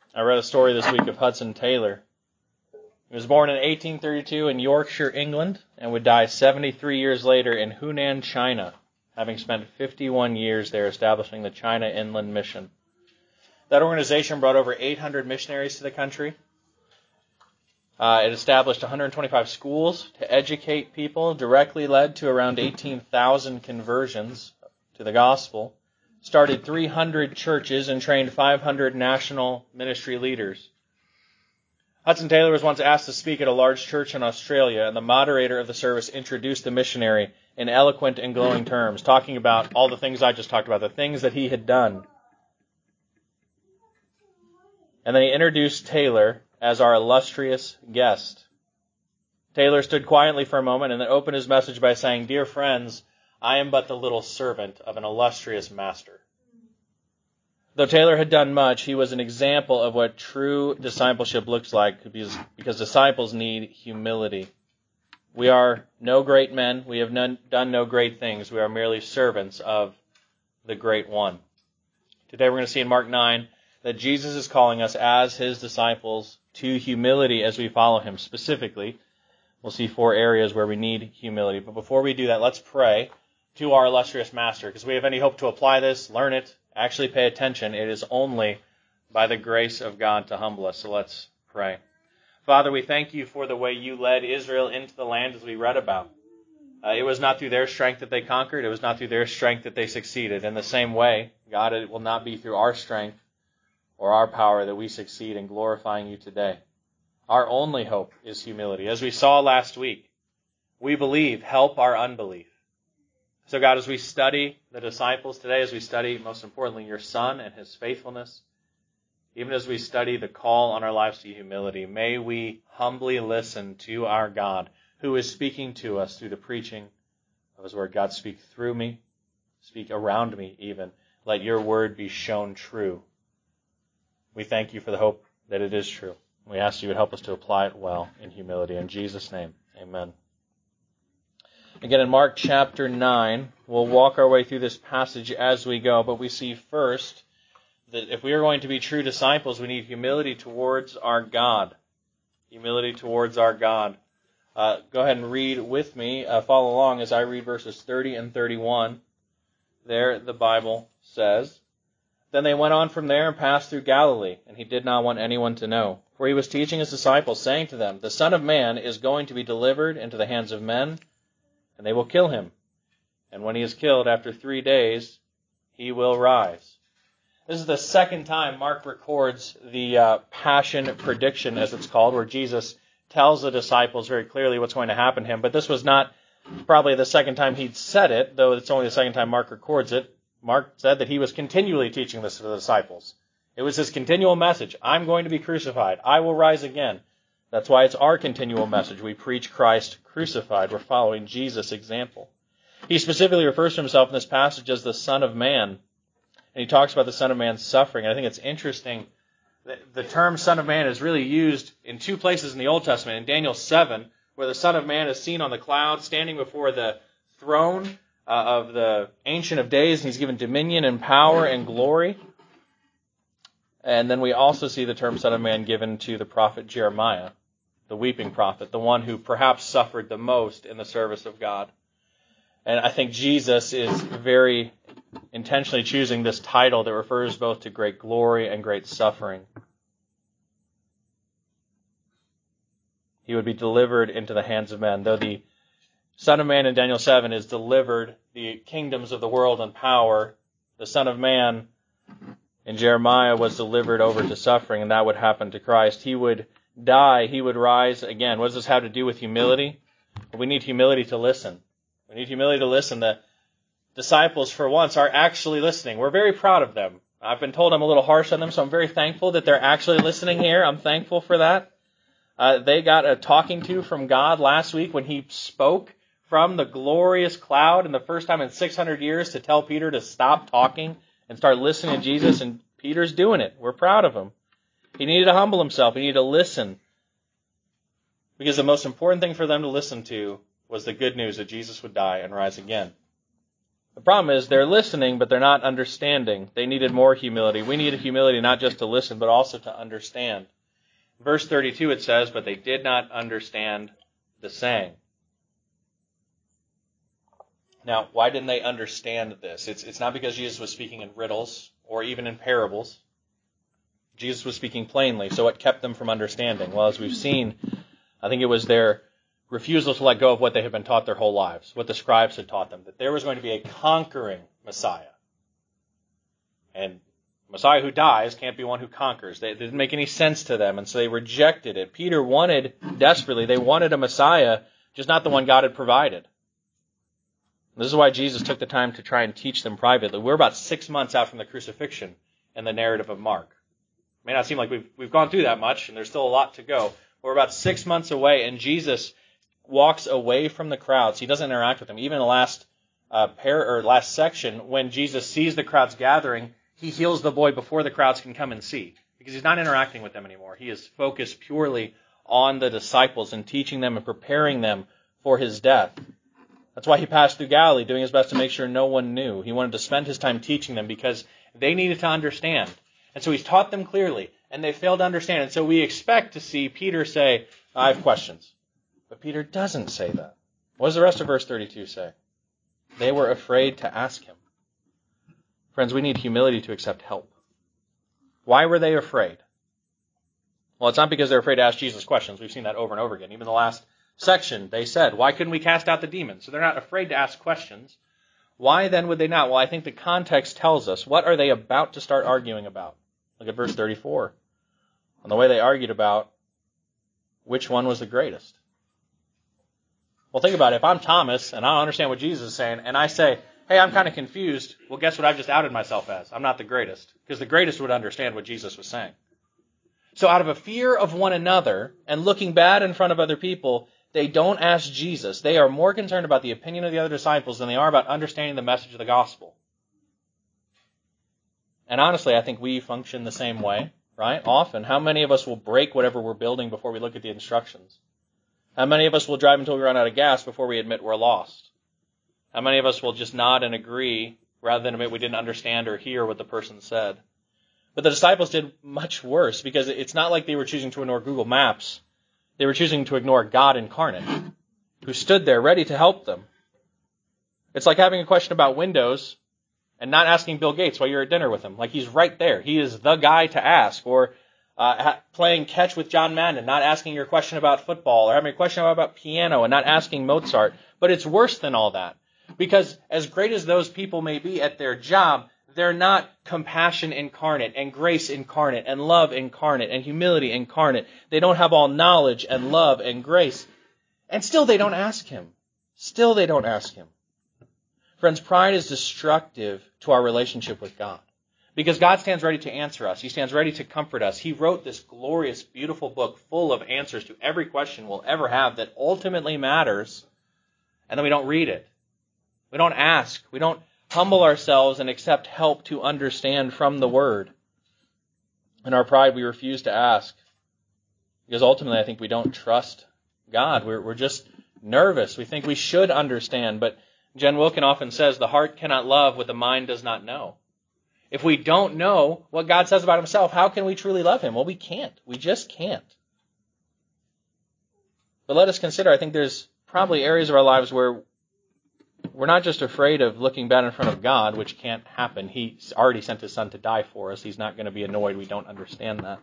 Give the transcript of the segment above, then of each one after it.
I read a story this week of Hudson Taylor. He was born in 1832 in Yorkshire, England, and would die 73 years later in Hunan, China, having spent 51 years there establishing the China Inland Mission. That organization brought over 800 missionaries to the country. It established 125 schools to educate people, directly led to around 18,000 conversions to the gospel, started 300 churches, and trained 500 national ministry leaders. Hudson Taylor was once asked to speak at a large church in Australia, and the moderator of the service introduced the missionary in eloquent and glowing terms, talking about all the things I just talked about, the things that he had done. And then he introduced Taylor as our illustrious guest. Taylor stood quietly for a moment and then opened his message by saying, "Dear friends, I am but the little servant of an illustrious master." Though Taylor had done much, he was an example of what true discipleship looks like, because disciples need humility. We are no great men. We have done no great things. We are merely servants of the Great One. Today we're going to see in Mark 9 that Jesus is calling us as his disciples to humility as we follow him. Specifically, we'll see 4 areas where we need humility. But before we do that, let's pray to our illustrious master, because we have any hope to apply this, learn it, actually pay attention. It is only by the grace of God to humble us. So let's pray. Father, we thank you for the way you led Israel into the land as we read about. It was not through their strength that they conquered. It was not through their strength that they succeeded. In the same way, God, it will not be through our strength or our power that we succeed in glorifying you today. Our only hope is humility. As we saw last week, we believe, help our unbelief. So God, as we study the disciples today, as we study, most importantly, your Son and his faithfulness, even as we study the call on our lives to humility, may we humbly listen to our God, who is speaking to us through the preaching of his word. God, speak through me, speak around me even. Let your word be shown true. We thank you for the hope that it is true. We ask you would help us to apply it well in humility. In Jesus' name, amen. Again, in Mark chapter 9, we'll walk our way through this passage as we go, but we see first that if we are going to be true disciples, we need humility towards our God. Humility towards our God. Go ahead and read with me. Follow along as I read verses 30 and 31. There the Bible says, "Then they went on from there and passed through Galilee, and he did not want anyone to know. For he was teaching his disciples, saying to them, 'The Son of Man is going to be delivered into the hands of men, and they will kill him. And when he is killed, after 3 days, he will rise.'" This is the second time Mark records the passion prediction, as it's called, where Jesus tells the disciples very clearly what's going to happen to him. But this was not probably the second time he'd said it, though it's only the second time Mark records it. Mark said that he was continually teaching this to the disciples. It was his continual message. I'm going to be crucified. I will rise again. That's why it's our continual message. We preach Christ crucified. We're following Jesus' example. He specifically refers to himself in this passage as the Son of Man. And he talks about the Son of Man's suffering. And I think it's interesting that the term Son of Man is really used in 2 places in the Old Testament. In Daniel 7, where the Son of Man is seen on the cloud, standing before the throne of the Ancient of Days, and he's given dominion and power and glory. And then we also see the term Son of Man given to the prophet Jeremiah, the weeping prophet, the one who perhaps suffered the most in the service of God. And I think Jesus is very intentionally choosing this title that refers both to great glory and great suffering. He would be delivered into the hands of men. Though the Son of Man in Daniel 7 is delivered the kingdoms of the world and power, the Son of Man in Jeremiah was delivered over to suffering, and that would happen to Christ. He would die, he would rise again. What does this have to do with humility? We need humility to listen. We need humility to listen. The disciples, for once, are actually listening. We're very proud of them. I've been told I'm a little harsh on them, so I'm very thankful that they're actually listening here. I'm thankful for that. They got a talking to from God last week when he spoke from the glorious cloud, and the first time in 600 years to tell Peter to stop talking and start listening to Jesus, and Peter's doing it. We're proud of him. He needed to humble himself. He needed to listen. Because the most important thing for them to listen to was the good news that Jesus would die and rise again. The problem is they're listening, but they're not understanding. They needed more humility. We need humility not just to listen, but also to understand. Verse 32 it says, but they did not understand the saying. Now, why didn't they understand this? It's not because Jesus was speaking in riddles or even in parables. Jesus was speaking plainly, so what kept them from understanding? Well, as we've seen, I think it was their refusal to let go of what they had been taught their whole lives, what the scribes had taught them, that there was going to be a conquering Messiah. And Messiah who dies can't be one who conquers. It didn't make any sense to them, and so they rejected it. Peter wanted, desperately, they wanted a Messiah, just not the one God had provided. This is why Jesus took the time to try and teach them privately. We're about 6 months out from the crucifixion in the narrative of Mark. It may not seem like we've gone through that much, and there's still a lot to go. We're about 6 months away, and Jesus walks away from the crowds. He doesn't interact with them. Even in the last last section, when Jesus sees the crowds gathering, he heals the boy before the crowds can come and see, because he's not interacting with them anymore. He is focused purely on the disciples and teaching them and preparing them for his death. That's why he passed through Galilee, doing his best to make sure no one knew. He wanted to spend his time teaching them because they needed to understand. And so he's taught them clearly, and they failed to understand. And so we expect to see Peter say, I have questions. But Peter doesn't say that. What does the rest of verse 32 say? They were afraid to ask him. Friends, we need humility to accept help. Why were they afraid? Well, it's not because they're afraid to ask Jesus questions. We've seen that over and over again. Even the last section, they said, why couldn't we cast out the demons? So they're not afraid to ask questions. Why then would they not? Well, I think the context tells us. What are they about to start arguing about? Look at verse 34. On the way they argued about which one was the greatest. Well, think about it. If I'm Thomas and I don't understand what Jesus is saying, and I say, hey, I'm kind of confused, well, guess what I've just outed myself as? I'm not the greatest. Because the greatest would understand what Jesus was saying. So out of a fear of one another and looking bad in front of other people, they don't ask Jesus. They are more concerned about the opinion of the other disciples than they are about understanding the message of the gospel. And honestly, I think we function the same way, right? Often, how many of us will break whatever we're building before we look at the instructions? How many of us will drive until we run out of gas before we admit we're lost? How many of us will just nod and agree rather than admit we didn't understand or hear what the person said? But the disciples did much worse, because it's not like they were choosing to ignore Google Maps. They were choosing to ignore God incarnate, who stood there ready to help them. It's like having a question about Windows and not asking Bill Gates while you're at dinner with him. Like, he's right there. He is the guy to ask. Or playing catch with John Madden, not asking your question about football, or having a question about piano and not asking Mozart. But it's worse than all that. Because as great as those people may be at their job, they're not compassion incarnate and grace incarnate and love incarnate and humility incarnate. They don't have all knowledge and love and grace. And still they don't ask him. Still they don't ask him. Friends, pride is destructive to our relationship with God. Because God stands ready to answer us. He stands ready to comfort us. He wrote this glorious, beautiful book full of answers to every question we'll ever have that ultimately matters. And then we don't read it. We don't ask. We don't humble ourselves and accept help to understand from the Word. In our pride, we refuse to ask. Because ultimately, I think we don't trust God. We're just nervous. We think we should understand. But Jen Wilkin often says, the heart cannot love what the mind does not know. If we don't know what God says about himself, how can we truly love him? Well, we can't. We just can't. But let us consider, I think there's probably areas of our lives where we're not just afraid of looking bad in front of God, which can't happen. He's already sent his son to die for us. He's not going to be annoyed we don't understand that.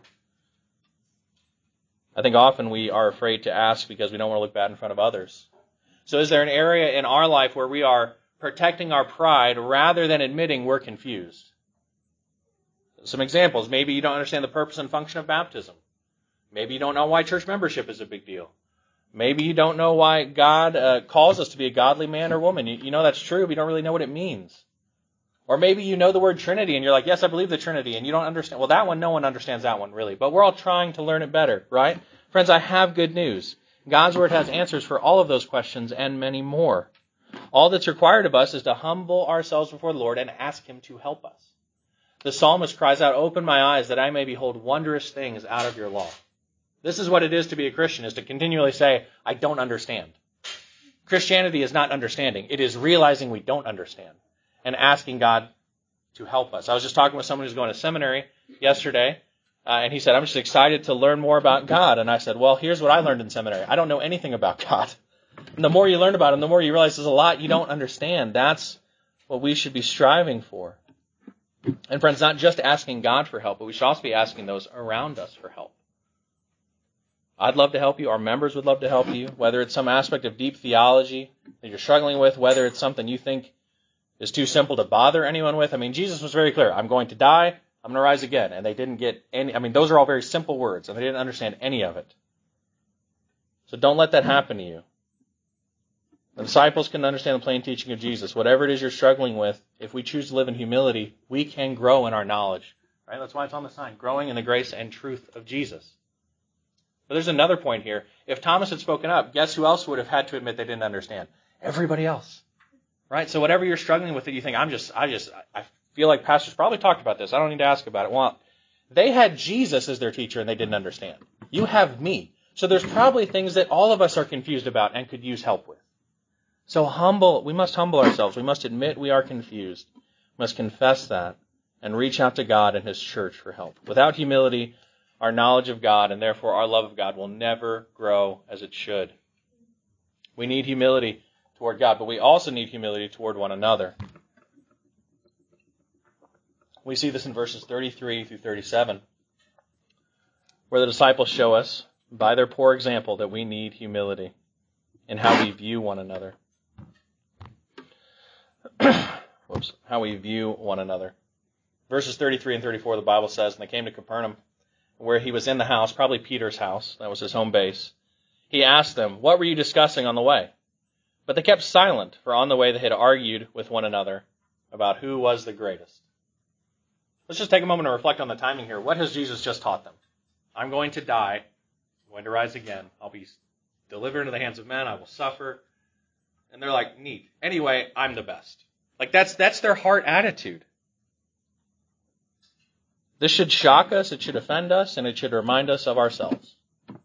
I think often we are afraid to ask because we don't want to look bad in front of others. So is there an area in our life where we are protecting our pride rather than admitting we're confused? Some examples. Maybe you don't understand the purpose and function of baptism. Maybe you don't know why church membership is a big deal. Maybe you don't know why God calls us to be a godly man or woman. You know that's true, but you don't really know what it means. Or maybe you know the word Trinity and you're like, yes, I believe the Trinity, and you don't understand. Well, that one, no one understands that one really, but we're all trying to learn it better, right? Friends, I have good news. God's Word has answers for all of those questions and many more. All that's required of us is to humble ourselves before the Lord and ask him to help us. The psalmist cries out, open my eyes that I may behold wondrous things out of your law. This is what it is to be a Christian, is to continually say, I don't understand. Christianity is not understanding. It is realizing we don't understand. and asking God to help us. I was just talking with someone who's going to seminary yesterday, and he said, I'm just excited to learn more about God. And I said, well, here's what I learned in seminary. I don't know anything about God. And the more you learn about him, the more you realize there's a lot you don't understand. That's what we should be striving for. And friends, not just asking God for help, but we should also be asking those around us for help. I'd love to help you. Our members would love to help you, whether it's some aspect of deep theology that you're struggling with, whether it's something you think is too simple to bother anyone with. I mean, Jesus was very clear. I'm going to die. I'm going to rise again. And they didn't get any. I mean, those are all very simple words, and they didn't understand any of it. So don't let that happen to you. The disciples can understand the plain teaching of Jesus. Whatever it is you're struggling with, if we choose to live in humility, we can grow in our knowledge. Right? That's why it's on the sign. Growing in the grace and truth of Jesus. But there's another point here. If Thomas had spoken up, guess who else would have had to admit they didn't understand? Everybody else. Right? So whatever you're struggling with that you think, I feel like pastors probably talked about this. I don't need to ask about it. Well, they had Jesus as their teacher and they didn't understand. You have me. So there's probably things that all of us are confused about and could use help with. So we must humble ourselves. We must admit we are confused. We must confess that and reach out to God and His church for help. Without humility, our knowledge of God and therefore our love of God will never grow as it should. We need humility toward God, but we also need humility toward one another. We see this in verses 33 through 37, where the disciples show us, by their poor example, that we need humility in how we view one another. How we view one another. Verses 33 and 34, the Bible says, and they came to Capernaum, where he was in the house, probably Peter's house, that was his home base. He asked them, what were you discussing on the way? But they kept silent, for on the way they had argued with one another about who was the greatest. Let's just take a moment to reflect on the timing here. What has Jesus just taught them? I'm going to die. I'm going to rise again. I'll be delivered into the hands of men. I will suffer. And they're like, neat. Anyway, I'm the best. Like that's their heart attitude. This should shock us, it should offend us, and it should remind us of ourselves.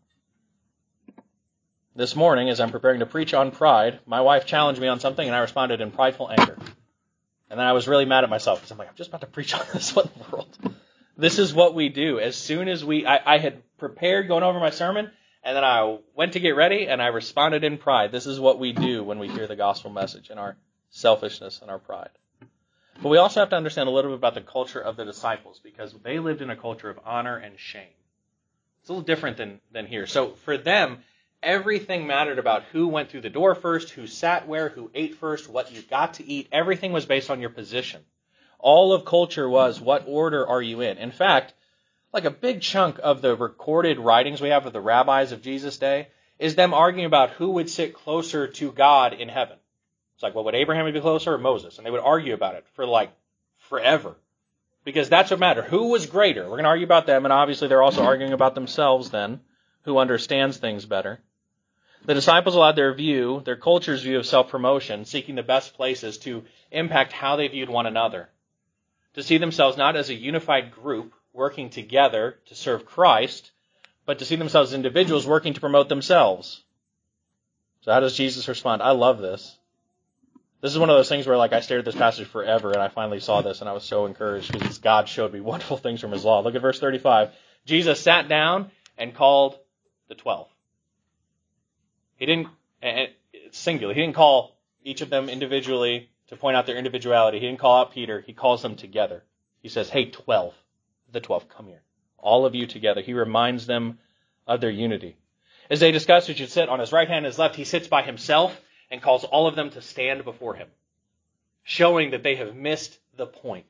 This morning, as I'm preparing to preach on pride, my wife challenged me on something, and I responded in prideful anger. And then I was really mad at myself, because I'm like, I'm just about to preach on this. What in the world? This is what we do. As soon as I had prepared going over my sermon, and then I went to get ready, and I responded in pride. This is what we do when we hear the gospel message, in our selfishness and our pride. But we also have to understand a little bit about the culture of the disciples, because they lived in a culture of honor and shame. It's a little different than here. So for them, everything mattered about who went through the door first, who sat where, who ate first, what you got to eat. Everything was based on your position. All of culture was, what order are you in? In fact, like a big chunk of the recorded writings we have of the rabbis of Jesus' day is them arguing about who would sit closer to God in heaven. It's like, well, would Abraham be closer or Moses? And they would argue about it for like forever. Because that's what mattered. Who was greater? We're going to argue about them, and obviously they're also arguing about themselves then, who understands things better. The disciples allowed their culture's view of self-promotion, seeking the best places, to impact how they viewed one another. To see themselves not as a unified group working together to serve Christ, but to see themselves as individuals working to promote themselves. So how does Jesus respond? I love this. This is one of those things where I stared at this passage forever, and I finally saw this, and I was so encouraged because God showed me wonderful things from His law. Look at verse 35. Jesus sat down and called the 12. He didn't, it's singular, He didn't call each of them individually to point out their individuality. He didn't call out Peter. He calls them together. He says, hey, 12. The 12, come here. All of you together. He reminds them of their unity. As they discuss who should sit on His right hand and His left, He sits by Himself and calls all of them to stand before Him, showing that they have missed the point.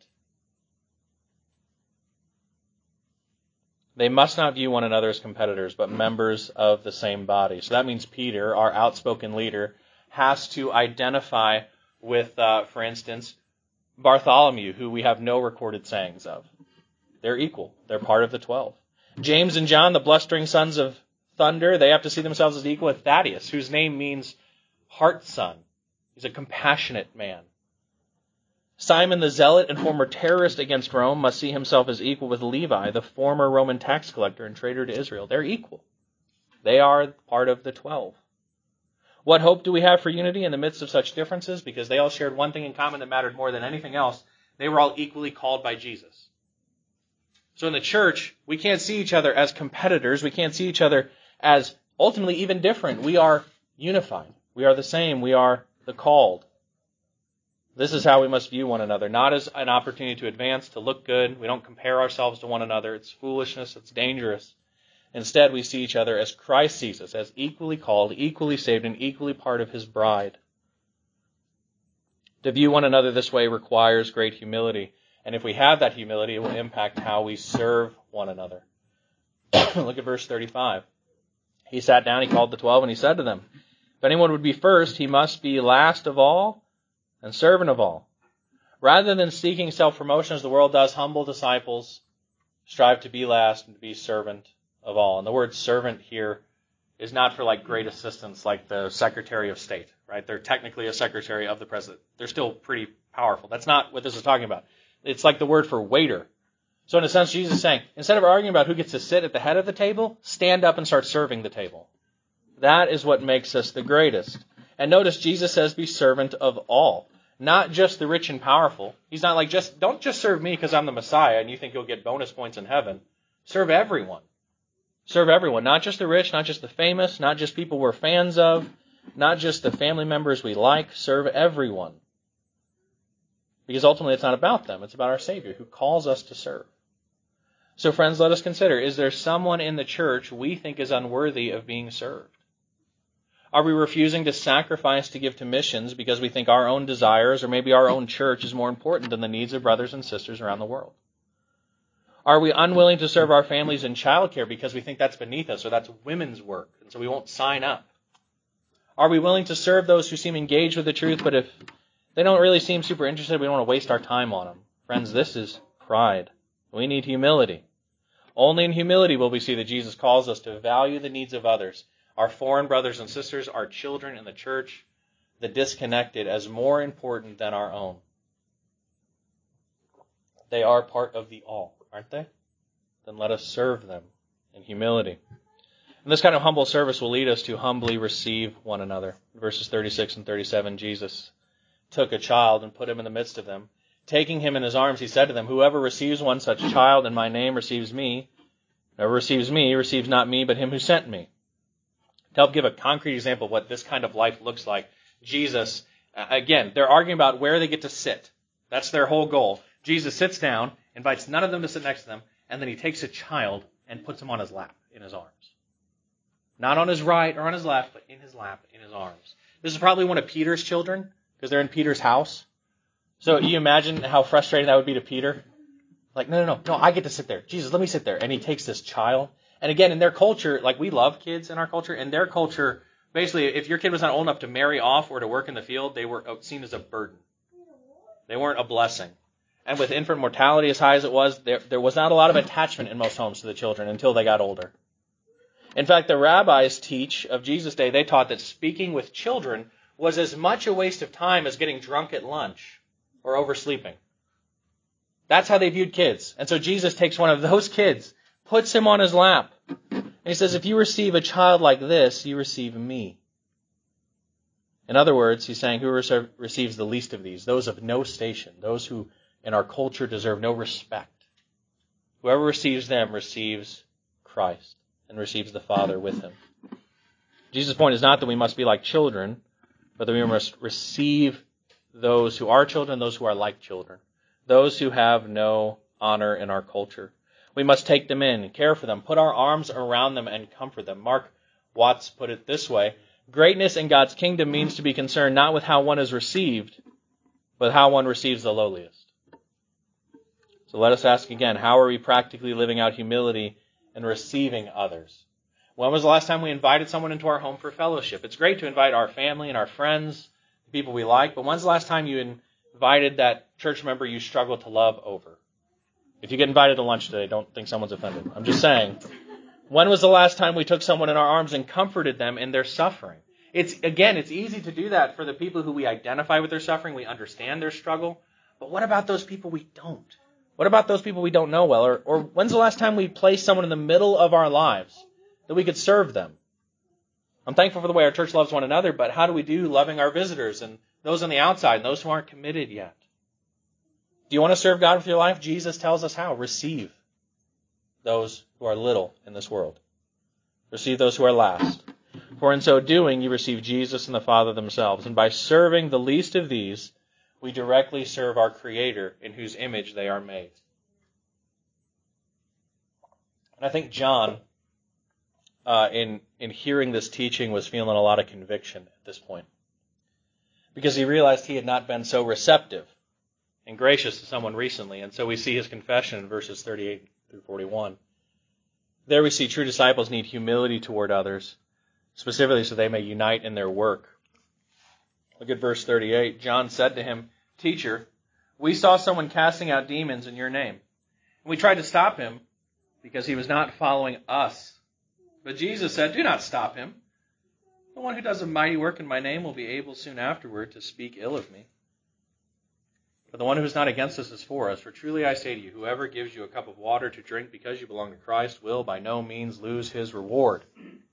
They must not view one another as competitors, but members of the same body. So that means Peter, our outspoken leader, has to identify with, for instance, Bartholomew, who we have no recorded sayings of. They're equal. They're part of the 12. James and John, the blustering sons of thunder, they have to see themselves as equal with Thaddeus, whose name means heart son. He's a compassionate man. Simon the Zealot and former terrorist against Rome must see himself as equal with Levi, the former Roman tax collector and traitor to Israel. They're equal. They are part of the 12. What hope do we have for unity in the midst of such differences? Because they all shared one thing in common that mattered more than anything else. They were all equally called by Jesus. So in the church, we can't see each other as competitors. We can't see each other as ultimately even different. We are unified. We are the same. We are the called. This is how we must view one another, not as an opportunity to advance, to look good. We don't compare ourselves to one another. It's foolishness. It's dangerous. Instead, we see each other as Christ sees us, as equally called, equally saved, and equally part of his bride. To view one another this way requires great humility. And if we have that humility, it will impact how we serve one another. Look at verse 35. He sat down, he called the 12, and he said to them, if anyone would be first, he must be last of all and servant of all. Rather than seeking self-promotion as the world does, humble disciples strive to be last and to be servant of all. And the word servant here is not for like great assistants like the Secretary of State, right? They're technically a secretary of the president. They're still pretty powerful. That's not what this is talking about. It's like the word for waiter. So in a sense, Jesus is saying, instead of arguing about who gets to sit at the head of the table, stand up and start serving the table. That is what makes us the greatest. And notice Jesus says be servant of all. Not just the rich and powerful. He's not like, don't just serve me because I'm the Messiah and you think you'll get bonus points in heaven. Serve everyone. Serve everyone. Not just the rich, not just the famous, not just people we're fans of, not just the family members we like. Serve everyone. Because ultimately it's not about them. It's about our Savior who calls us to serve. So friends, let us consider, is there someone in the church we think is unworthy of being served? Are we refusing to sacrifice to give to missions because we think our own desires or maybe our own church is more important than the needs of brothers and sisters around the world? Are we unwilling to serve our families in childcare because we think that's beneath us or that's women's work, and so we won't sign up? Are we willing to serve those who seem engaged with the truth, but if they don't really seem super interested, we don't want to waste our time on them? Friends, this is pride. We need humility. Only in humility will we see that Jesus calls us to value the needs of others, our foreign brothers and sisters, our children in the church, the disconnected, as more important than our own. They are part of the all, aren't they? Then let us serve them in humility. And this kind of humble service will lead us to humbly receive one another. Verses 36 and 37, Jesus took a child and put him in the midst of them. Taking him in his arms, he said to them, whoever receives one such child in my name receives me. Whoever receives me receives not me, but him who sent me. To help give a concrete example of what this kind of life looks like, Jesus, again, they're arguing about where they get to sit. That's their whole goal. Jesus sits down, invites none of them to sit next to them, and then he takes a child and puts him on his lap, in his arms. Not on his right or on his left, but in his lap, in his arms. This is probably one of Peter's children, because they're in Peter's house. So you imagine how frustrating that would be to Peter? Like, no, I get to sit there. Jesus, let me sit there. And he takes this child. And again, in their culture, like we love kids in our culture, in their culture, basically, if your kid was not old enough to marry off or to work in the field, they were seen as a burden. They weren't a blessing. And with infant mortality as high as it was, there was not a lot of attachment in most homes to the children until they got older. In fact, the rabbis teach of Jesus' day, they taught that speaking with children was as much a waste of time as getting drunk at lunch or oversleeping. That's how they viewed kids. And so Jesus takes one of those kids, puts him on his lap, and he says, if you receive a child like this, you receive me. In other words, he's saying, who receives the least of these? Those of no station, those who in our culture deserve no respect. Whoever receives them receives Christ and receives the Father with him. Jesus' point is not that we must be like children, but that we must receive those who are children, those who are like children, those who have no honor in our culture. We must take them in, care for them, put our arms around them, and comfort them. Mark Watts put it this way: greatness in God's kingdom means to be concerned not with how one is received, but how one receives the lowliest. So let us ask again, how are we practically living out humility and receiving others? When was the last time we invited someone into our home for fellowship? It's great to invite our family and our friends, the people we like, but when's the last time you invited that church member you struggle to love over? If you get invited to lunch today, don't think someone's offended. I'm just saying, when was the last time we took someone in our arms and comforted them in their suffering? It's easy to do that for the people who we identify with their suffering. We understand their struggle. But what about those people we don't? What about those people we don't know well? Or when's the last time we placed someone in the middle of our lives that we could serve them? I'm thankful for the way our church loves one another, but how do we do loving our visitors and those on the outside and those who aren't committed yet? Do you want to serve God with your life? Jesus tells us how. Receive those who are little in this world. Receive those who are last. For in so doing, you receive Jesus and the Father themselves. And by serving the least of these, we directly serve our Creator in whose image they are made. And I think John, in hearing this teaching, was feeling a lot of conviction at this point, because he realized he had not been so receptive and gracious to someone recently. And so we see his confession in verses 38 through 41. There we see true disciples need humility toward others, specifically so they may unite in their work. Look at verse 38. John said to him, "Teacher, we saw someone casting out demons in your name, and we tried to stop him because he was not following us. But Jesus said, 'Do not stop him. The one who does a mighty work in my name will be able soon afterward to speak ill of me. But the one who is not against us is for us. For truly I say to you, whoever gives you a cup of water to drink because you belong to Christ will by no means lose his reward.'"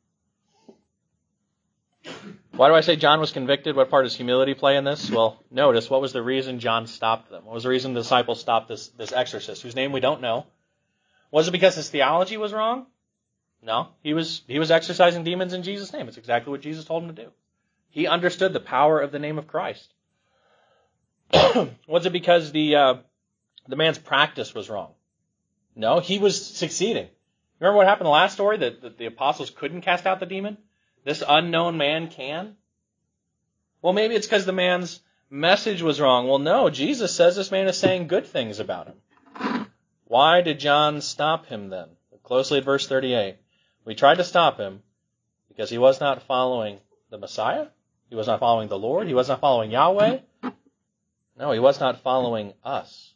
Why do I say John was convicted? What part does humility play in this? Well, notice, what was the reason John stopped them? What was the reason the disciples stopped this exorcist, whose name we don't know? Was it because his theology was wrong? No. He was exorcising demons in Jesus' name. It's exactly what Jesus told him to do. He understood the power of the name of Christ. Was it because the man's practice was wrong? No, he was succeeding. Remember what happened in the last story? That the apostles couldn't cast out the demon? This unknown man can? Well, maybe it's because the man's message was wrong. Well, no, Jesus says this man is saying good things about him. Why did John stop him then? Look closely at verse 38. We tried to stop him because he was not following the Messiah. He was not following the Lord. He was not following Yahweh. No, he was not following us.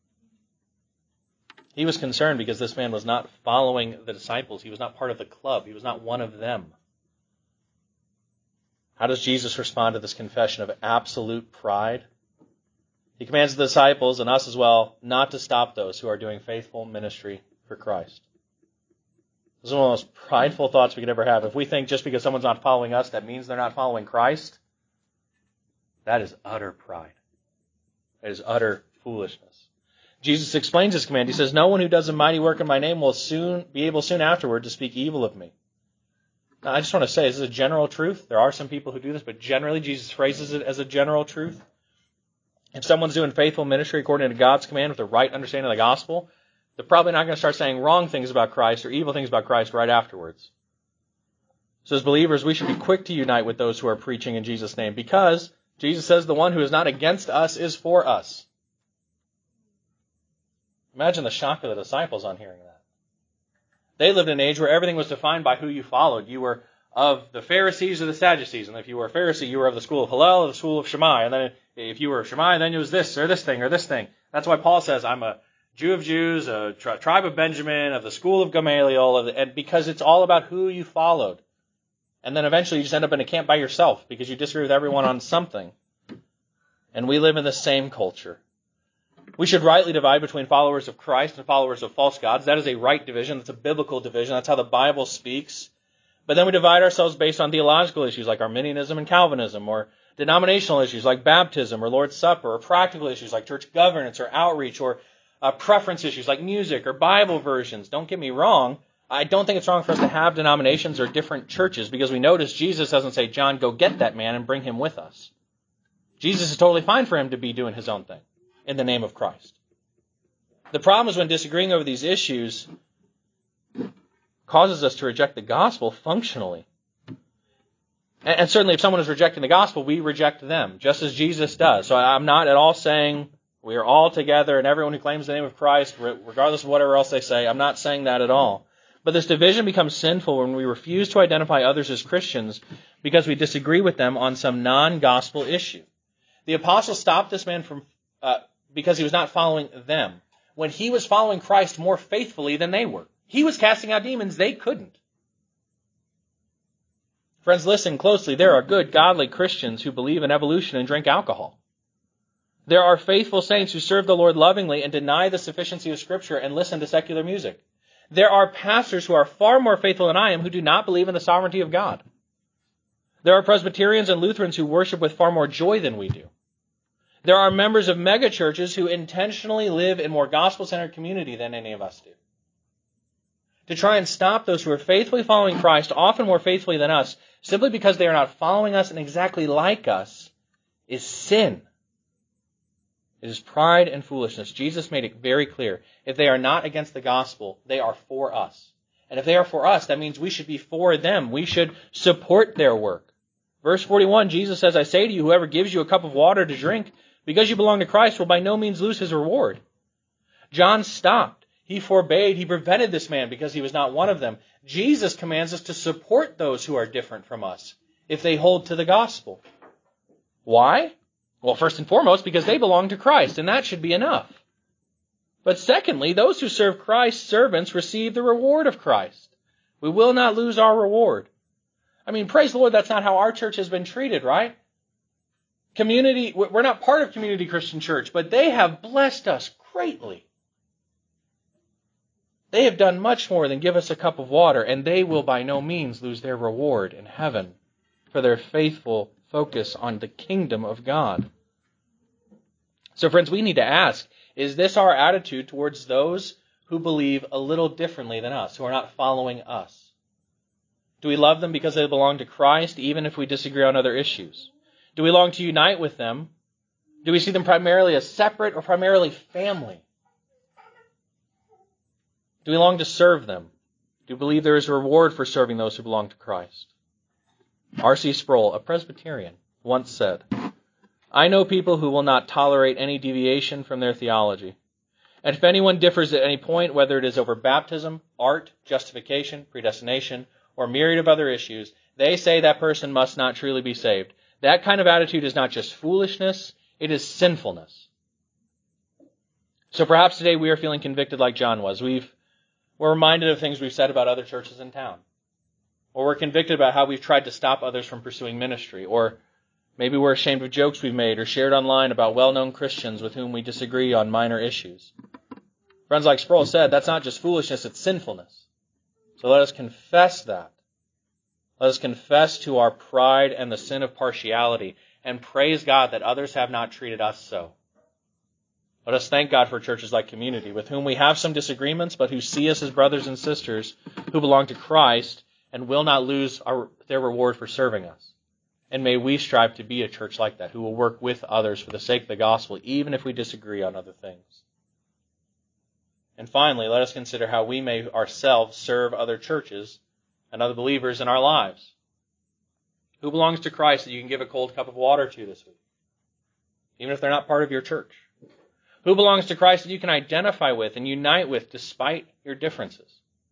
He was concerned because this man was not following the disciples. He was not part of the club. He was not one of them. How does Jesus respond to this confession of absolute pride? He commands the disciples, and us as well, not to stop those who are doing faithful ministry for Christ. This is one of the most prideful thoughts we could ever have. If we think just because someone's not following us, that means they're not following Christ, that is utter pride. That is utter foolishness. Jesus explains his command. He says, "No one who does a mighty work in my name will be able soon afterward to speak evil of me." Now, I just want to say, this is a general truth. There are some people who do this, but generally Jesus phrases it as a general truth. If someone's doing faithful ministry according to God's command with the right understanding of the gospel, they're probably not going to start saying wrong things about Christ or evil things about Christ right afterwards. So as believers, we should be quick to unite with those who are preaching in Jesus' name, because Jesus says the one who is not against us is for us. Imagine the shock of the disciples on hearing that. They lived in an age where everything was defined by who you followed. You were of the Pharisees or the Sadducees. And if you were a Pharisee, you were of the school of Hillel or the school of Shammai. And then if you were Shammai, then it was this or this thing or this thing. That's why Paul says, I'm a Jew of Jews, a tribe of Benjamin, of the school of Gamaliel, and because it's all about who you followed. And then eventually you just end up in a camp by yourself because you disagree with everyone on something. And we live in the same culture. We should rightly divide between followers of Christ and followers of false gods. That is a right division. That's a biblical division. That's how the Bible speaks. But then we divide ourselves based on theological issues like Arminianism and Calvinism, or denominational issues like baptism or Lord's Supper, or practical issues like church governance or outreach, or preference issues like music or Bible versions. Don't get me wrong. I don't think it's wrong for us to have denominations or different churches, because we notice Jesus doesn't say, "John, go get that man and bring him with us." Jesus is totally fine for him to be doing his own thing in the name of Christ. The problem is when disagreeing over these issues causes us to reject the gospel functionally. And certainly if someone is rejecting the gospel, we reject them, just as Jesus does. So I'm not at all saying we are all together and everyone who claims the name of Christ, regardless of whatever else they say, I'm not saying that at all. But this division becomes sinful when we refuse to identify others as Christians because we disagree with them on some non-gospel issue. The apostle stopped this man from because he was not following them, when he was following Christ more faithfully than they were. He was casting out demons. They couldn't. Friends, listen closely. There are good, godly Christians who believe in evolution and drink alcohol. There are faithful saints who serve the Lord lovingly and deny the sufficiency of Scripture and listen to secular music. There are pastors who are far more faithful than I am who do not believe in the sovereignty of God. There are Presbyterians and Lutherans who worship with far more joy than we do. There are members of megachurches who intentionally live in more gospel-centered community than any of us do. To try and stop those who are faithfully following Christ, often more faithfully than us, simply because they are not following us and exactly like us, is sin. It is pride and foolishness. Jesus made it very clear. If they are not against the gospel, they are for us. And if they are for us, that means we should be for them. We should support their work. Verse 41, Jesus says, I say to you, whoever gives you a cup of water to drink, because you belong to Christ, will by no means lose his reward. John stopped. He forbade, he prevented this man because he was not one of them. Jesus commands us to support those who are different from us if they hold to the gospel. Why? Well, first and foremost, because they belong to Christ, and that should be enough. But secondly, those who serve Christ's servants receive the reward of Christ. We will not lose our reward. I mean, praise the Lord, that's not how our church has been treated, right? We're not part of Community Christian Church, but they have blessed us greatly. They have done much more than give us a cup of water, and they will by no means lose their reward in heaven for their faithful focus on the kingdom of God. So friends, we need to ask, is this our attitude towards those who believe a little differently than us, who are not following us? Do we love them because they belong to Christ, even if we disagree on other issues? Do we long to unite with them? Do we see them primarily as separate or primarily family? Do we long to serve them? Do we believe there is a reward for serving those who belong to Christ? R.C. Sproul, a Presbyterian, once said, I know people who will not tolerate any deviation from their theology. And if anyone differs at any point, whether it is over baptism, art, justification, predestination, or a myriad of other issues, they say that person must not truly be saved. That kind of attitude is not just foolishness, it is sinfulness. So perhaps today we are feeling convicted like John was. We're reminded of things we've said about other churches in town. Or we're convicted about how we've tried to stop others from pursuing ministry. Or maybe we're ashamed of jokes we've made or shared online about well-known Christians with whom we disagree on minor issues. Friends, like Sproul said, that's not just foolishness, it's sinfulness. So let us confess that. Let us confess to our pride and the sin of partiality and praise God that others have not treated us so. Let us thank God for churches like Community, with whom we have some disagreements, but who see us as brothers and sisters who belong to Christ and will not lose their reward for serving us. And may we strive to be a church like that, who will work with others for the sake of the gospel, even if we disagree on other things. And finally, let us consider how we may ourselves serve other churches and other believers in our lives. Who belongs to Christ that you can give a cold cup of water to this week, even if they're not part of your church? Who belongs to Christ that you can identify with and unite with despite your differences?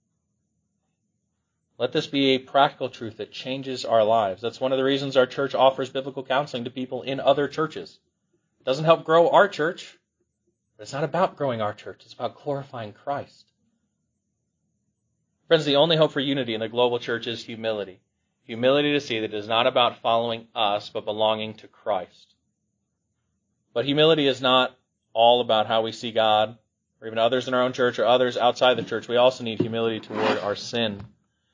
Let this be a practical truth that changes our lives. That's one of the reasons our church offers biblical counseling to people in other churches. It doesn't help grow our church, but it's not about growing our church. It's about glorifying Christ. Friends, the only hope for unity in the global church is humility. Humility to see that it is not about following us, but belonging to Christ. But humility is not all about how we see God, or even others in our own church or others outside the church. We also need humility toward our sin.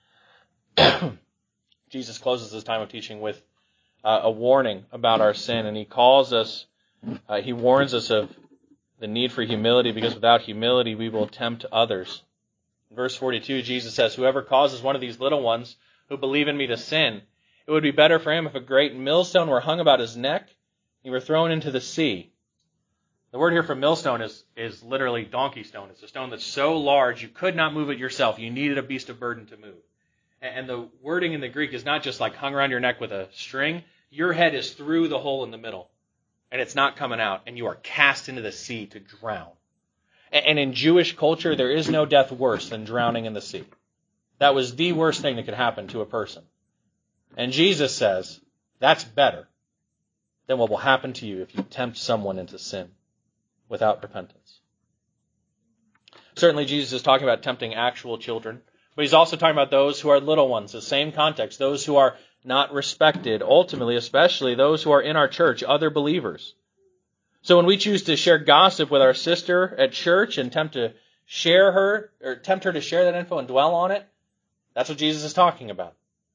Jesus closes his time of teaching with a warning about our sin, and he warns us of the need for humility, because without humility we will tempt others. In verse 42, Jesus says, whoever causes one of these little ones who believe in me to sin, it would be better for him if a great millstone were hung about his neck and he were thrown into the sea. The word here for millstone is literally donkey stone. It's a stone that's so large you could not move it yourself. You needed a beast of burden to move. And the wording in the Greek is not just like hung around your neck with a string. Your head is through the hole in the middle, and it's not coming out, and you are cast into the sea to drown. And in Jewish culture, there is no death worse than drowning in the sea. That was the worst thing that could happen to a person. And Jesus says, that's better than what will happen to you if you tempt someone into sin without repentance. Certainly, Jesus is talking about tempting actual children, but he's also talking about those who are little ones, the same context, those who are not respected, ultimately, especially those who are in our church, other believers. So when we choose to share gossip with our sister at church and tempt her to share that info and dwell on it, that's what Jesus is talking about.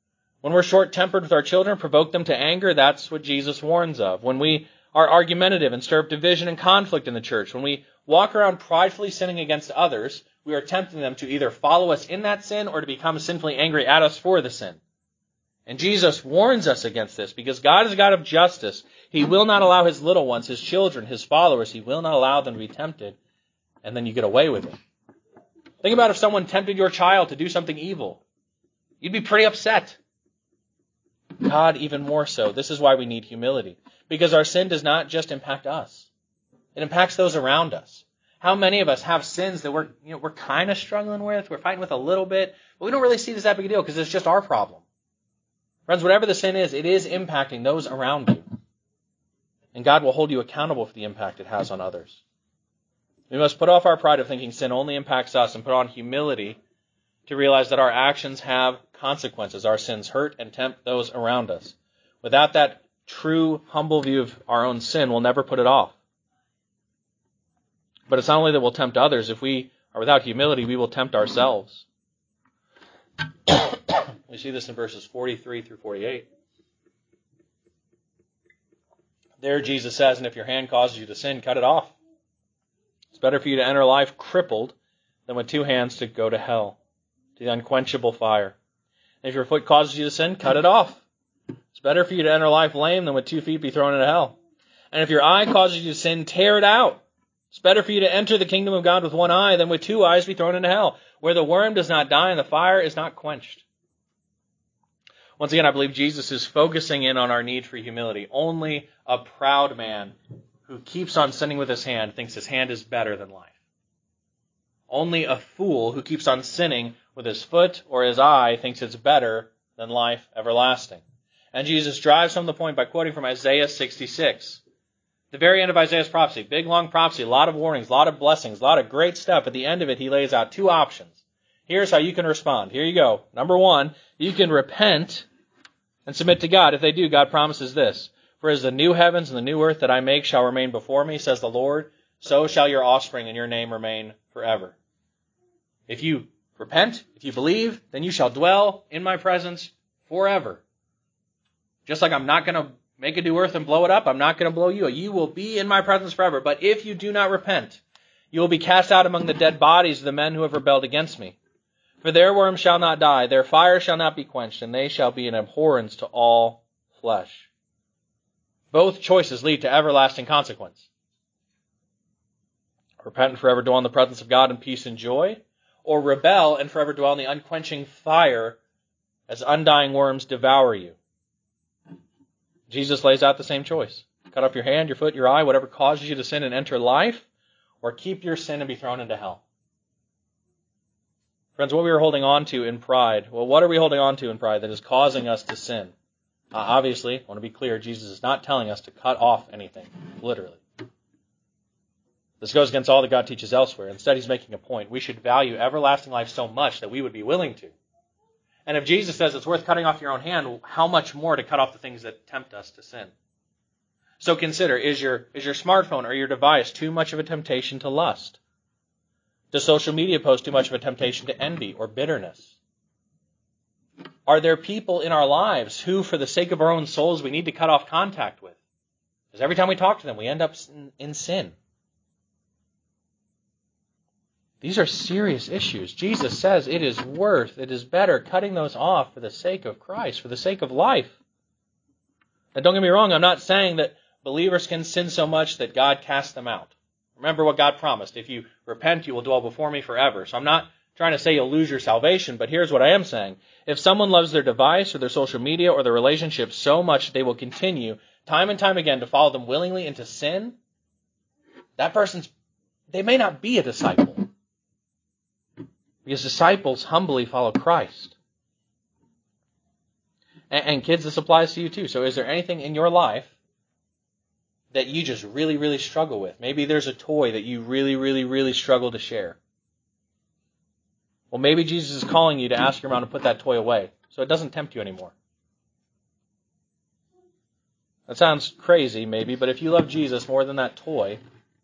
When we're short-tempered with our children, provoke them to anger, that's what Jesus warns of. When we are argumentative and stir up division and conflict in the church, when we walk around pridefully sinning against others, we are tempting them to either follow us in that sin or to become sinfully angry at us for the sin. And Jesus warns us against this because God is a God of justice. He will not allow His little ones, His children, His followers, He will not allow them to be tempted, and then you get away with it. Think about if someone tempted your child to do something evil. You'd be pretty upset. God even more so. This is why we need humility. Because our sin does not just impact us. It impacts those around us. How many of us have sins that we're kind of struggling with, we're fighting with a little bit, but we don't really see this that big a deal because it's just our problem. Friends, whatever the sin is, it is impacting those around you. And God will hold you accountable for the impact it has on others. We must put off our pride of thinking sin only impacts us and put on humility to realize that our actions have consequences. Our sins hurt and tempt those around us. Without that true, humble view of our own sin, we'll never put it off. But it's not only that we'll tempt others. If we are without humility, we will tempt ourselves. We see this in verses 43 through 48. There Jesus says, and if your hand causes you to sin, cut it off. It's better for you to enter life crippled than with two hands to go to hell, to the unquenchable fire. And if your foot causes you to sin, cut it off. It's better for you to enter life lame than with 2 feet be thrown into hell. And if your eye causes you to sin, tear it out. It's better for you to enter the kingdom of God with one eye than with 2 eyes be thrown into hell, where the worm does not die and the fire is not quenched. Once again, I believe Jesus is focusing in on our need for humility. Only a proud man who keeps on sinning with his hand thinks his hand is better than life. Only a fool who keeps on sinning with his foot or his eye thinks it's better than life everlasting. And Jesus drives home the point by quoting from Isaiah 66. The very end of Isaiah's prophecy, big, long prophecy, a lot of warnings, a lot of blessings, a lot of great stuff. At the end of it, he lays out 2 options. Here's how you can respond. Here you go. Number 1, you can repent and submit to God. If they do, God promises this. For as the new heavens and the new earth that I make shall remain before me, says the Lord, so shall your offspring and your name remain forever. If you repent, if you believe, then you shall dwell in my presence forever. Just like I'm not going to make a new earth and blow it up, I'm not going to blow you. You will be in my presence forever. But if you do not repent, you will be cast out among the dead bodies of the men who have rebelled against me. For their worm shall not die, their fire shall not be quenched, and they shall be an abhorrence to all flesh. Both choices lead to everlasting consequence. Repent and forever dwell in the presence of God in peace and joy, or rebel and forever dwell in the unquenching fire as undying worms devour you. Jesus lays out the same choice. Cut off your hand, your foot, your eye, whatever causes you to sin and enter life, or keep your sin and be thrown into hell. Friends, what we are holding on to in pride, well, what are we holding on to in pride that is causing us to sin? Obviously, I want to be clear, Jesus is not telling us to cut off anything, literally. This goes against all that God teaches elsewhere. Instead, he's making a point. We should value everlasting life so much that we would be willing to. And if Jesus says it's worth cutting off your own hand, how much more to cut off the things that tempt us to sin? So consider, is your smartphone or your device too much of a temptation to lust? Does social media pose too much of a temptation to envy or bitterness? Are there people in our lives who, for the sake of our own souls, we need to cut off contact with? Because every time we talk to them, we end up in sin. These are serious issues. Jesus says it is better cutting those off for the sake of Christ, for the sake of life. Now don't get me wrong, I'm not saying that believers can sin so much that God casts them out. Remember what God promised. If you repent, you will dwell before me forever. So I'm not trying to say you'll lose your salvation, but here's what I am saying. If someone loves their device or their social media or their relationship so much they will continue time and time again to follow them willingly into sin, they may not be a disciple. Because disciples humbly follow Christ. And kids, this applies to you too. So is there anything in your life that you just really, really struggle with? Maybe there's a toy that you really, really, really struggle to share. Well, maybe Jesus is calling you to ask your mom to put that toy away so it doesn't tempt you anymore. That sounds crazy, maybe, but if you love Jesus more than that toy,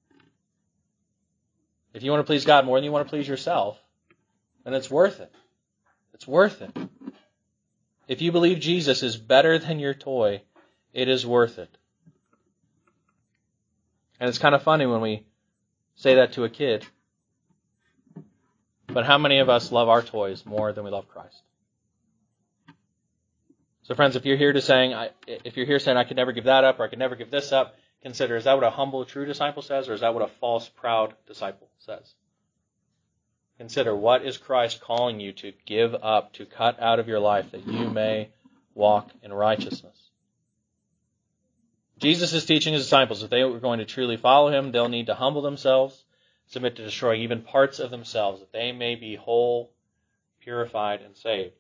if you want to please God more than you want to please yourself, then it's worth it. It's worth it. If you believe Jesus is better than your toy, it is worth it. And it's kind of funny when we say that to a kid. But how many of us love our toys more than we love Christ? So friends, if you're here saying I could never give that up or I could never give this up, consider, is that what a humble, true disciple says, or is that what a false, proud disciple says? Consider, what is Christ calling you to give up, to cut out of your life that you may walk in righteousness? Jesus is teaching his disciples if they were going to truly follow him, they'll need to humble themselves, submit to destroying even parts of themselves, that they may be whole, purified, and saved.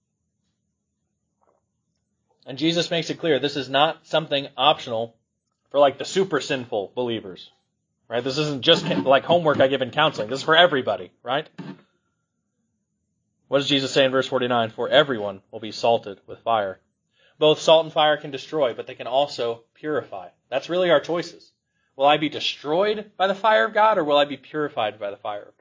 And Jesus makes it clear this is not something optional for like the super sinful believers. Right? This isn't just like homework I give in counseling. This is for everybody, right? What does Jesus say in verse 49? For everyone will be salted with fire. Both salt and fire can destroy, but they can also purify. That's really our choices. Will I be destroyed by the fire of God, or will I be purified by the fire of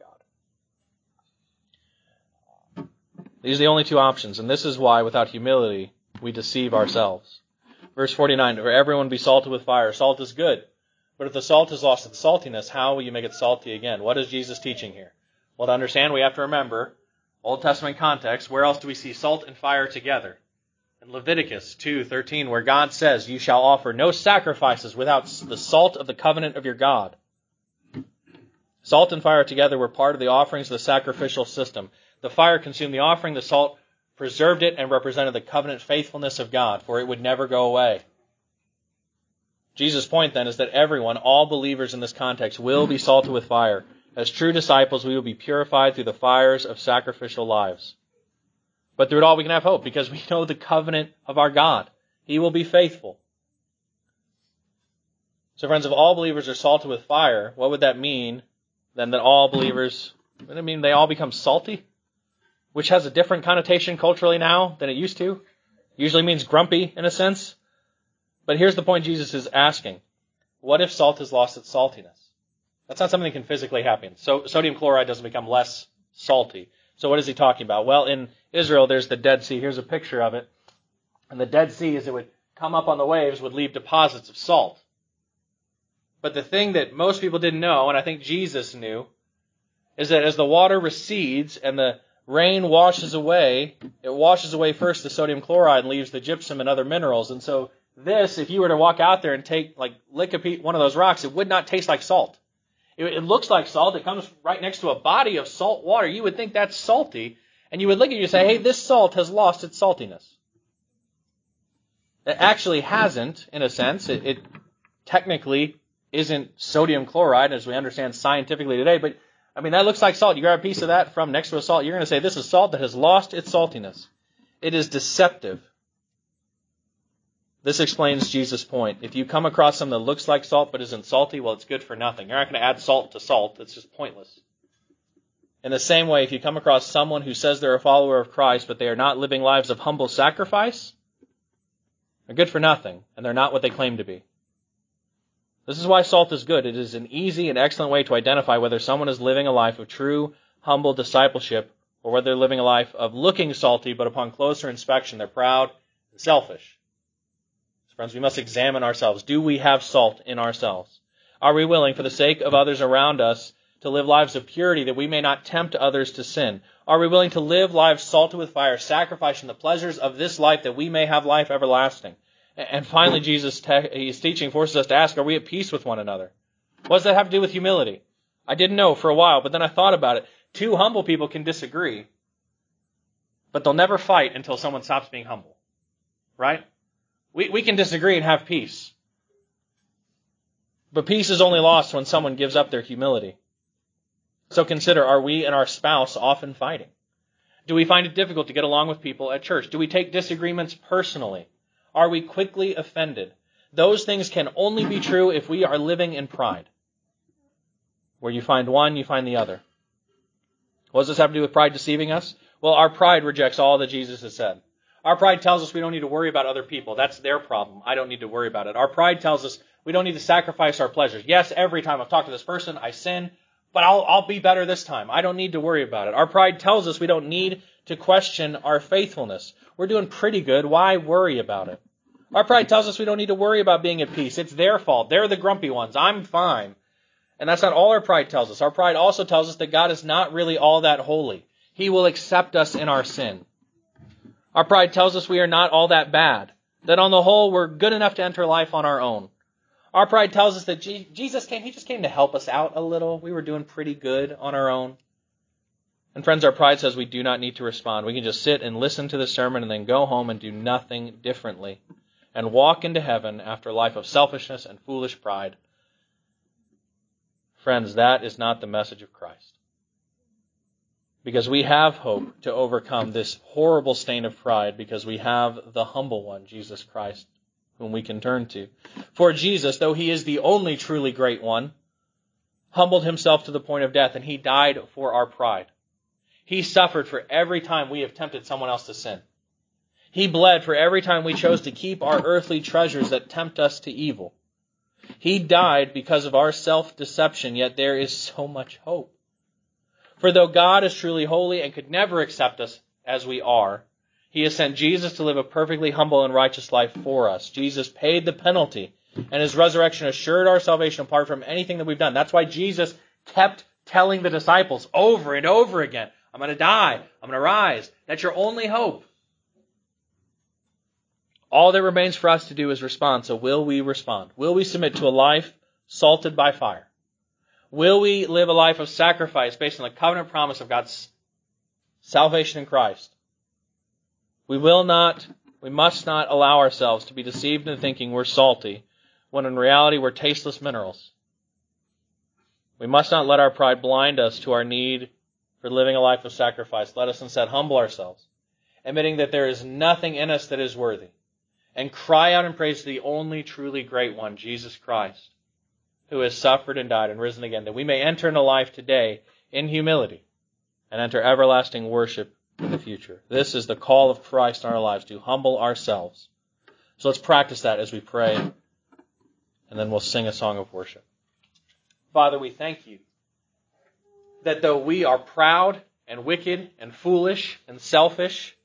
God? These are the only two options, and this is why, without humility, we deceive ourselves. Verse 49, for everyone be salted with fire. Salt is good. But if the salt has lost its saltiness, how will you make it salty again? What is Jesus teaching here? Well, to understand, we have to remember Old Testament context. Where else do we see salt and fire together? In Leviticus 2:13, where God says, you shall offer no sacrifices without the salt of the covenant of your God. Salt and fire together were part of the offerings of the sacrificial system. The fire consumed the offering, the salt preserved it, and represented the covenant faithfulness of God, for it would never go away. Jesus' point then is that everyone, all believers in this context, will be salted with fire. As true disciples, we will be purified through the fires of sacrificial lives. But through it all we can have hope, because we know the covenant of our God. He will be faithful. So friends, if all believers are salted with fire, what would that mean? Then that all believers, would it mean they all become salty? Which has a different connotation culturally now than it used to. Usually means grumpy in a sense. But here's the point Jesus is asking. What if salt has lost its saltiness? That's not something that can physically happen. So sodium chloride doesn't become less salty. So what is he talking about? Well, in Israel, there's the Dead Sea. Here's a picture of it. And the Dead Sea, as it would come up on the waves, would leave deposits of salt. But the thing that most people didn't know, and I think Jesus knew, is that as the water recedes and the rain washes away, it washes away first the sodium chloride and leaves the gypsum and other minerals. And so this, if you were to walk out there and lick one of those rocks, it would not taste like salt. It looks like salt. It comes right next to a body of salt water. You would think that's salty, and you would look at it and say, hey, this salt has lost its saltiness. It actually hasn't, in a sense. It technically isn't sodium chloride, as we understand scientifically today, but I mean, that looks like salt. You grab a piece of that from next to a salt, you're going to say this is salt that has lost its saltiness. It is deceptive. This explains Jesus' point. If you come across something that looks like salt but isn't salty, well, it's good for nothing. You're not going to add salt to salt. It's just pointless. In the same way, if you come across someone who says they're a follower of Christ, but they are not living lives of humble sacrifice, they're good for nothing, and they're not what they claim to be. This is why salt is good. It is an easy and excellent way to identify whether someone is living a life of true, humble discipleship, or whether they're living a life of looking salty, but upon closer inspection, they're proud and selfish. Friends, we must examine ourselves. Do we have salt in ourselves? Are we willing, for the sake of others around us, to live lives of purity that we may not tempt others to sin? Are we willing to live lives salted with fire, sacrificing the pleasures of this life that we may have life everlasting? And finally, Jesus, his teaching forces us to ask, are we at peace with one another? What does that have to do with humility? I didn't know for a while, but then I thought about it. Two humble people can disagree, but they'll never fight until someone stops being humble. Right? We can disagree and have peace. But peace is only lost when someone gives up their humility. So consider, are we and our spouse often fighting? Do we find it difficult to get along with people at church? Do we take disagreements personally? Are we quickly offended? Those things can only be true if we are living in pride. Where you find one, you find the other. What does this have to do with pride deceiving us? Well, our pride rejects all that Jesus has said. Our pride tells us we don't need to worry about other people. That's their problem. I don't need to worry about it. Our pride tells us we don't need to sacrifice our pleasures. Yes, every time I've talked to this person, I sin, but I'll be better this time. I don't need to worry about it. Our pride tells us we don't need to question our faithfulness. We're doing pretty good. Why worry about it? Our pride tells us we don't need to worry about being at peace. It's their fault. They're the grumpy ones. I'm fine. And that's not all our pride tells us. Our pride also tells us that God is not really all that holy. He will accept us in our sin. Our pride tells us we are not all that bad, that on the whole we're good enough to enter life on our own. Our pride tells us that Jesus came, He just came to help us out a little. We were doing pretty good on our own. And friends, our pride says we do not need to respond. We can just sit and listen to the sermon and then go home and do nothing differently and walk into heaven after a life of selfishness and foolish pride. Friends, that is not the message of Christ. Because we have hope to overcome this horrible stain of pride because we have the humble one, Jesus Christ, whom we can turn to. For Jesus, though He is the only truly great one, humbled Himself to the point of death, and He died for our pride. He suffered for every time we have tempted someone else to sin. He bled for every time we chose to keep our earthly treasures that tempt us to evil. He died because of our self-deception, yet there is so much hope. For though God is truly holy and could never accept us as we are, He has sent Jesus to live a perfectly humble and righteous life for us. Jesus paid the penalty, and His resurrection assured our salvation apart from anything that we've done. That's why Jesus kept telling the disciples over and over again, I'm going to die, I'm going to rise. That's your only hope. All that remains for us to do is respond. So will we respond? Will we submit to a life salted by fire? Will we live a life of sacrifice based on the covenant promise of God's salvation in Christ? We must not allow ourselves to be deceived into thinking we're salty, when in reality we're tasteless minerals. We must not let our pride blind us to our need for living a life of sacrifice. Let us instead humble ourselves, admitting that there is nothing in us that is worthy, and cry out in praise to the only truly great one, Jesus Christ, who has suffered and died and risen again, that we may enter into life today in humility and enter everlasting worship in the future. This is the call of Christ in our lives, to humble ourselves. So let's practice that as we pray, and then we'll sing a song of worship. Father, we thank You that though we are proud and wicked and foolish and selfish,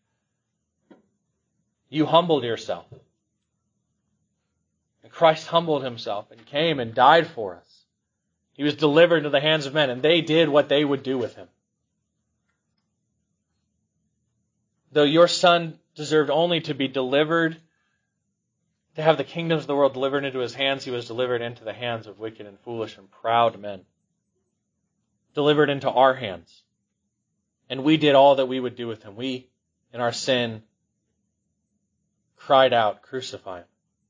You humbled Yourself. And Christ humbled Himself and came and died for us. He was delivered into the hands of men, and they did what they would do with Him. Though Your Son deserved only to be delivered, to have the kingdoms of the world delivered into His hands, He was delivered into the hands of wicked and foolish and proud men. Delivered into our hands. And we did all that we would do with Him. We, in our sin, cried out, crucify Him.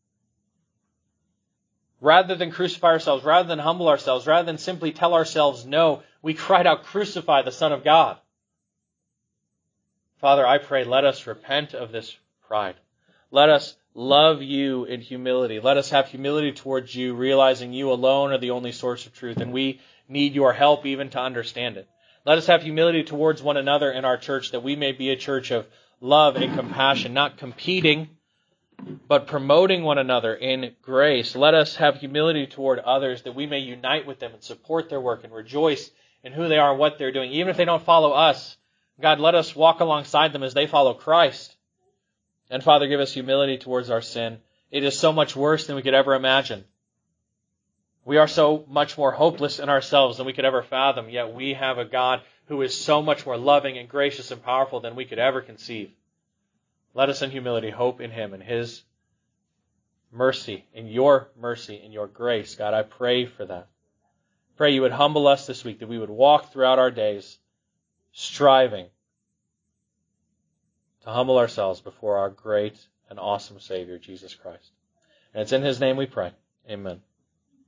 Rather than crucify ourselves, rather than humble ourselves, rather than simply tell ourselves no, we cried out, crucify the Son of God. Father, I pray, let us repent of this pride. Let us love You in humility. Let us have humility towards You, realizing You alone are the only source of truth, and we need Your help even to understand it. Let us have humility towards one another in our church, that we may be a church of love and compassion, not competing, but promoting one another in grace. Let us have humility toward others, that we may unite with them and support their work and rejoice in who they are and what they're doing. Even if they don't follow us, God, let us walk alongside them as they follow Christ. And Father, give us humility towards our sin. It is so much worse than we could ever imagine. We are so much more hopeless in ourselves than we could ever fathom, yet we have a God who is so much more loving and gracious and powerful than we could ever conceive. Let us in humility hope in Him and His mercy, in Your mercy, in Your grace. God, I pray for that. Pray You would humble us this week, that we would walk throughout our days striving to humble ourselves before our great and awesome Savior, Jesus Christ. And it's in His name we pray. Amen.